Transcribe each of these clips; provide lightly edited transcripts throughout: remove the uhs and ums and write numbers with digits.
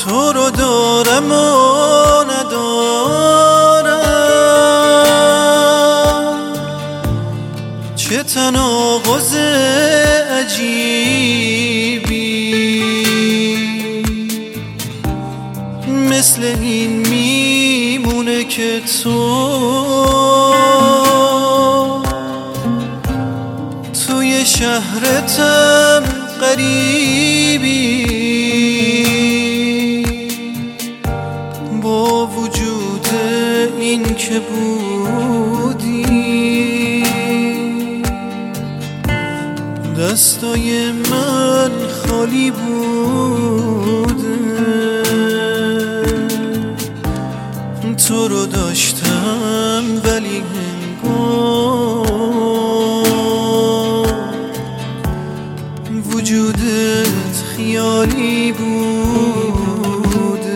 تو رو دارم و ندارم، چه تناقض عجیبی، مثل این میمونه که توی شهرتم غریبی، با وجود این که بودی دستای من خالی بوده، تو رو داشتم ولی هنگام وجودت خیالی بوده.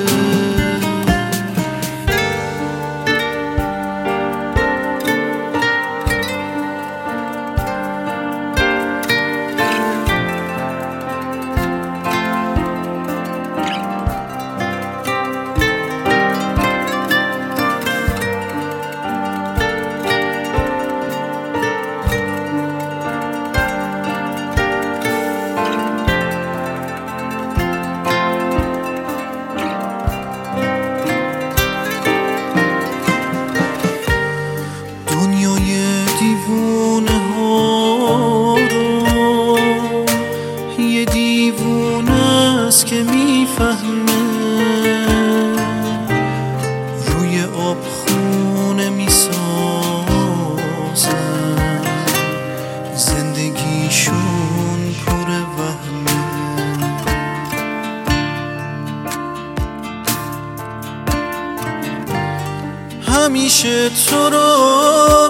دیوونه ها رو یه دیوونه است که میفهمه، روی آب خونه میسازن، زندگیشون پر وهمه. همیشه تو رو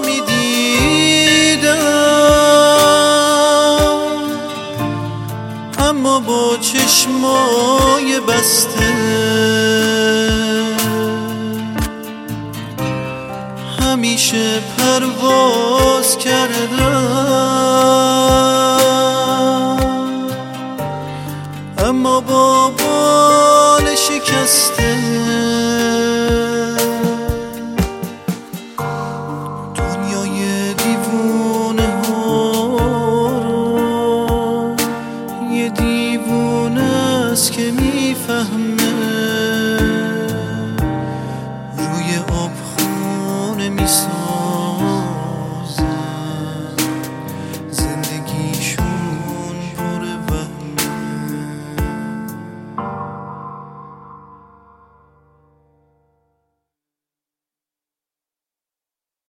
میدیدم، اما با چشمای بسته، همیشه پرواز کردم، اما با بال شکسته.